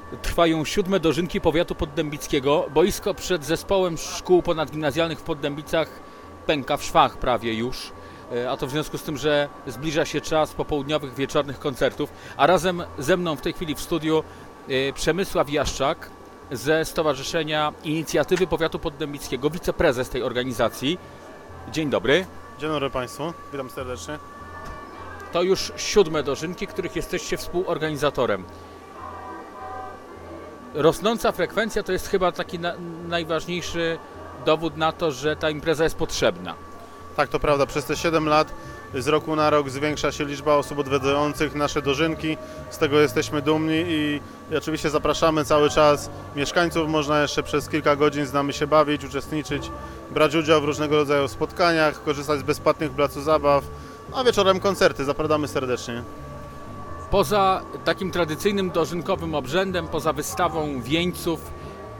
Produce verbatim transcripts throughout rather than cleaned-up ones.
Trwają siódme dożynki powiatu poddębickiego. Boisko przed zespołem szkół ponadgimnazjalnych w Poddębicach pęka w szwach prawie już. A to w związku z tym, że zbliża się czas popołudniowych, wieczornych koncertów. A razem ze mną w tej chwili w studiu Przemysław Jaszczak ze Stowarzyszenia Inicjatywy Powiatu Poddębickiego, wiceprezes tej organizacji. Dzień dobry. Dzień dobry Państwu, witam serdecznie. To już siódme dożynki, których jesteście współorganizatorem. Rosnąca frekwencja to jest chyba taki na, najważniejszy dowód na to, że ta impreza jest potrzebna. Tak, to prawda. Przez te siedem lat z roku na rok zwiększa się liczba osób odwiedzających nasze dożynki. Z tego jesteśmy dumni i, i oczywiście zapraszamy cały czas mieszkańców. Można jeszcze przez kilka godzin z nami się bawić, uczestniczyć, brać udział w różnego rodzaju spotkaniach, korzystać z bezpłatnych placu zabaw, a wieczorem koncerty. Zapraszamy serdecznie. Poza takim tradycyjnym dożynkowym obrzędem, poza wystawą wieńców,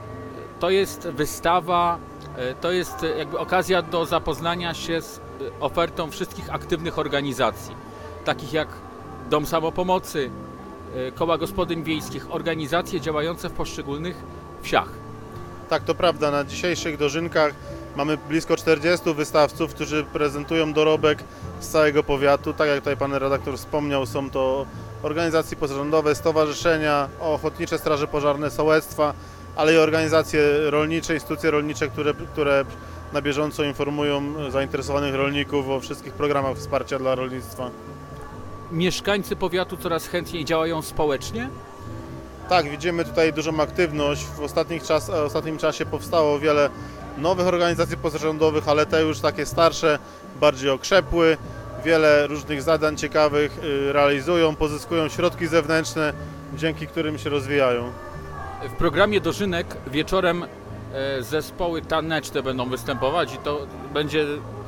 to jest wystawa, to jest jakby okazja do zapoznania się z ofertą wszystkich aktywnych organizacji, takich jak Dom Samopomocy, Koła Gospodyń Wiejskich, organizacje działające w poszczególnych wsiach. Tak, to prawda. Na dzisiejszych dożynkach mamy blisko czterdziestu wystawców, którzy prezentują dorobek z całego powiatu. Tak jak tutaj pan redaktor wspomniał, są to organizacje pozarządowe, stowarzyszenia, ochotnicze straże pożarne, sołectwa, ale i organizacje rolnicze, instytucje rolnicze, które, które na bieżąco informują zainteresowanych rolników o wszystkich programach wsparcia dla rolnictwa. Mieszkańcy powiatu coraz chętniej działają społecznie? Tak, widzimy tutaj dużą aktywność. W ostatnich czas, w ostatnim czasie powstało wiele nowych organizacji pozarządowych, ale te już takie starsze, bardziej okrzepły. Wiele różnych zadań ciekawych realizują, pozyskują środki zewnętrzne, dzięki którym się rozwijają. W programie dożynek wieczorem zespoły taneczne będą występować i to będzie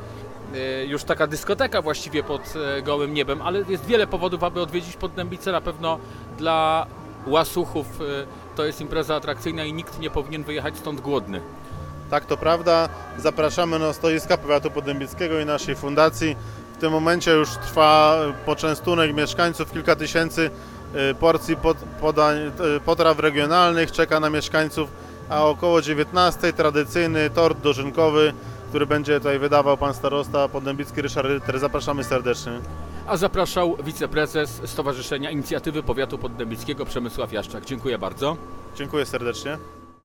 już taka dyskoteka właściwie pod gołym niebem, ale jest wiele powodów, aby odwiedzić Poddębice. Na pewno dla łasuchów to jest impreza atrakcyjna i nikt nie powinien wyjechać stąd głodny. Tak, to prawda. Zapraszamy na stoiska Powiatu Poddębickiego i naszej fundacji. W tym momencie już trwa poczęstunek mieszkańców, kilka tysięcy porcji pod, podań, potraw regionalnych czeka na mieszkańców, a około dziewiętnastej tradycyjny tort dożynkowy, który będzie tutaj wydawał pan starosta poddębicki Ryszard Rytter. Zapraszamy serdecznie. A zapraszał wiceprezes Stowarzyszenia Inicjatywy Powiatu Poddębickiego Przemysław Jaszczak. Dziękuję bardzo. Dziękuję serdecznie.